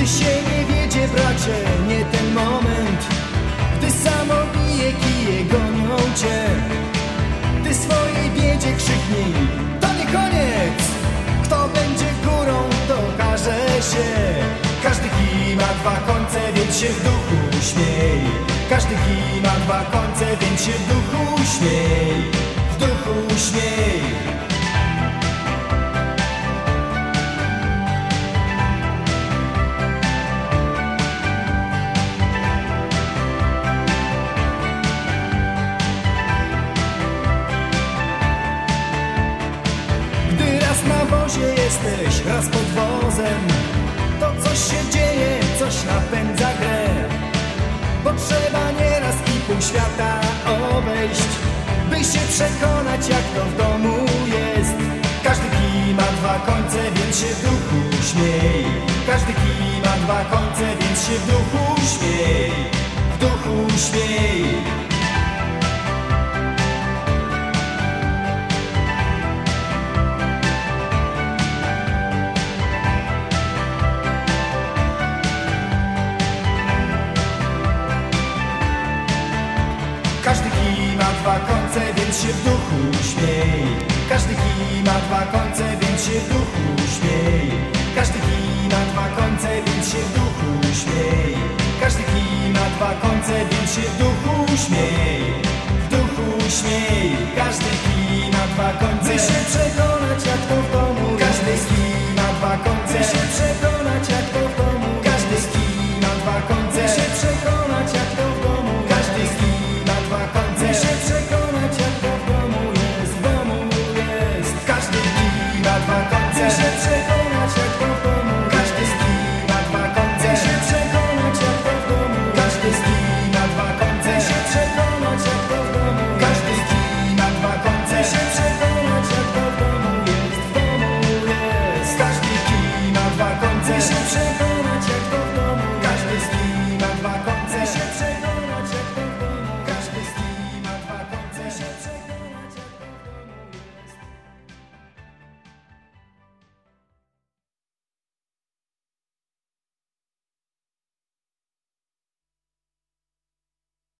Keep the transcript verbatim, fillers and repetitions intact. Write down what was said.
Gdy się nie wiedzie, bracie, nie ten moment, gdy samo bije, kije gonią cię. Gdy swojej biedzie krzyknij, to nie koniec. Kto będzie górą, to okaże się. Każdy kij ma dwa końce, więc się w duchu śmiej. Każdy kij ma dwa końce, więc się w duchu śmiej. W duchu śmiej. Jesteś raz pod wozem, to coś się dzieje, coś napędza grę. Bo trzeba nieraz i pół świata obejść, by się przekonać, jak to w domu jest. Każdy kij ma dwa końce, więc się w duchu śmiej. Każdy kij ma dwa końce, więc się w duchu śmiej. W duchu śmiej. Każdy kij ma dwa końce, więc się w duchu śmiej. Każdy kij ma dwa końce, więc się w duchu śmiej. Każdy kij ma dwa końce, więc się w duchu śmiej. Każdy kij ma dwa końce, więc się w duchu śmiej. W duchu śmiej. Każdy kij ma dwa końce, by się przekonać, jak to w domu. Każdy kij ma dwa końce, by się przekonać.